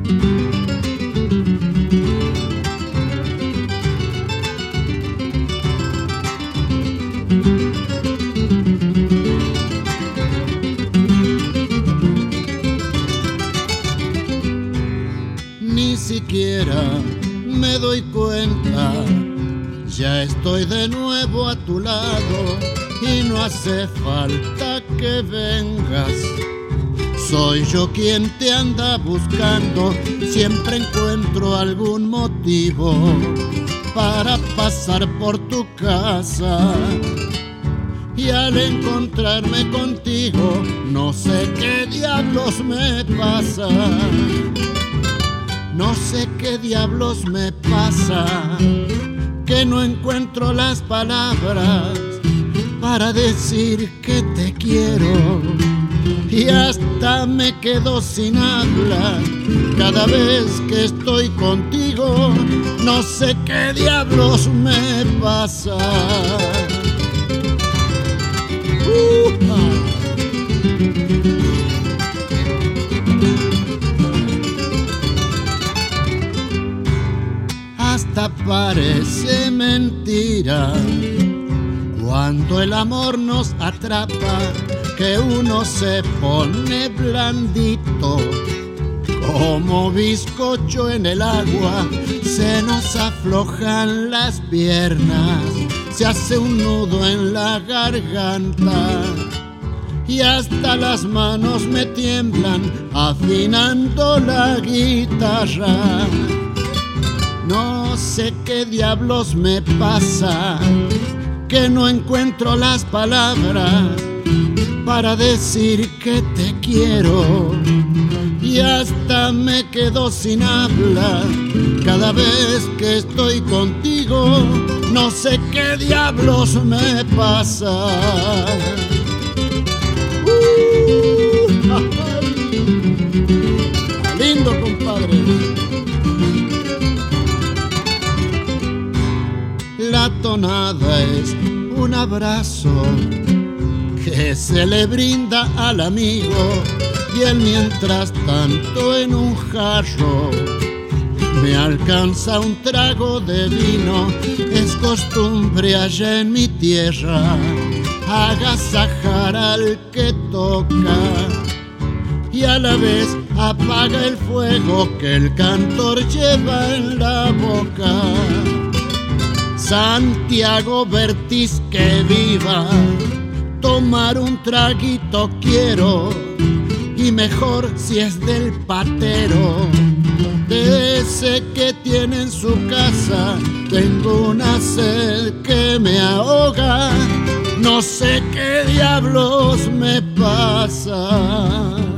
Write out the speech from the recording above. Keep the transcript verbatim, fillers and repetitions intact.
Ni siquiera me doy cuenta, ya estoy de nuevo a tu lado y no hace falta que vengas. Soy yo quien te anda buscando, siempre encuentro algún motivo para pasar por tu casa. Y al encontrarme contigo, no sé qué diablos me pasa. No sé qué diablos me pasa, que no encuentro las palabras para decir que te quiero. Y hasta me quedo sin habla cada vez que estoy contigo. No sé qué diablos me pasa. Uh-huh. Hasta parece mentira cuando el amor nos atrapa, que uno se pone blandito como bizcocho en el agua. Se nos aflojan las piernas, se hace un nudo en la garganta y hasta las manos me tiemblan afinando la guitarra. No sé qué diablos me pasa, que no encuentro las palabras para decir que te quiero. Y hasta me quedo sin habla cada vez que estoy contigo. No sé qué diablos me pasa. Uh, lindo, compadre. La tonada es un abrazo que se le brinda al amigo, y él mientras tanto en un jarro me alcanza un trago de vino. Es costumbre allá en mi tierra agasajar al que toca y a la vez apaga el fuego que el cantor lleva en la boca. Santiago Vertiz, que viva, tomar un traguito quiero, y mejor si es del patero, de ese que tiene en su casa. Tengo una sed que me ahoga, no sé qué diablos me pasa.